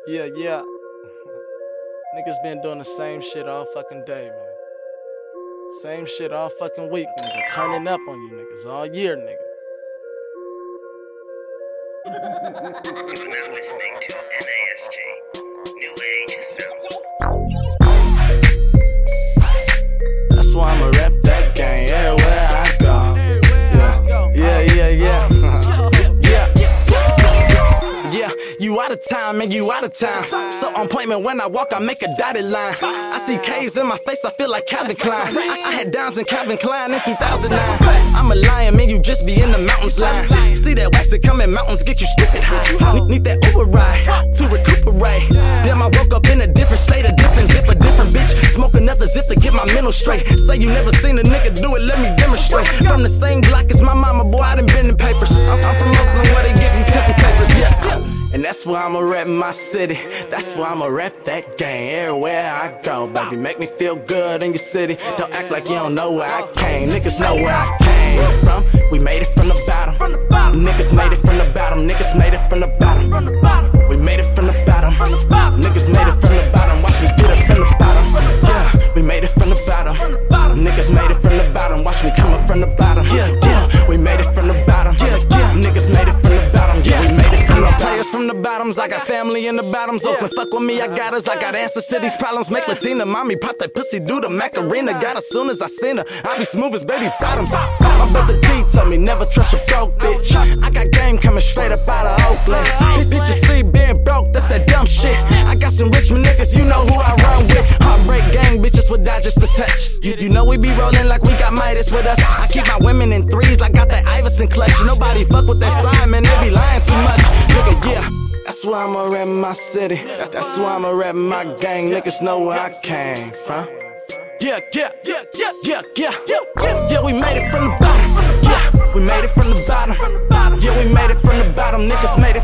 Yeah. Niggas been doing the same shit all fucking day, man. Same shit all fucking week, nigga. Turning up on you niggas all year, nigga. You are now listening to NASG, New Age Sound. That's why I'ma rep that gang everywhere I go. Yeah, you out of time, man, you out of time. So on point, man, when I walk, I make a dotted line. I see K's in my face, I feel like Calvin Klein. I had dimes in Calvin Klein in 2009. I'm a lion, man, you just be in the mountains line. See that wax that come in mountains, get you stupid high. Need that Uber ride to recuperate. Damn, I woke up in a different state, a different zip, a different bitch. Smoke another zip to get my mental straight. Say you never seen a nigga do it, let me demonstrate. From the same block as my mama, boy, I done been in papers. I'm from Oakland where they give you tipping papers, yeah. And that's why I'ma rep my city. That's why I'ma rep that gang everywhere I go, baby. Make me feel good in your city. Don't act like you don't know where I came. Niggas know where I came from. We made it from the bottom. Niggas made it from the bottom. Niggas made it from the bottom. We made it from the bottom. Niggas made it from the bottom. Watch me get it from the bottom. Yeah, we made it from the bottom. Niggas made it from the bottom. Watch me come up from the bottom. Yeah, we made it from the bottom. Niggas made it from the bottom. Yeah, we made it from the players from the bottoms. I got family in the bottoms. Open, fuck with me, I got us. I got answers to these problems. Make Latina mommy pop that pussy, do the Macarena. Got as soon as I seen her, I be smooth as baby bottoms. My brother D told me never trust a broke bitch. I got game coming straight up out of Oakland. These bitches see being broke, that's that dumb shit. I got some Richmond niggas, you know who I run with. Heartbreak gang bitches would die just a touch. You know we be rolling like we got Midas with us. I keep my women in threes, I got that Iverson clutch. Nobody fuck with that side, man, they be lying too much. Nigga, yeah. That's why I'ma rep my city. That's why I'ma rep my gang. Niggas know where I came from. Yeah, we made it from the bottom. Yeah, we made it from the bottom. Yeah, we made it from the bottom. Niggas made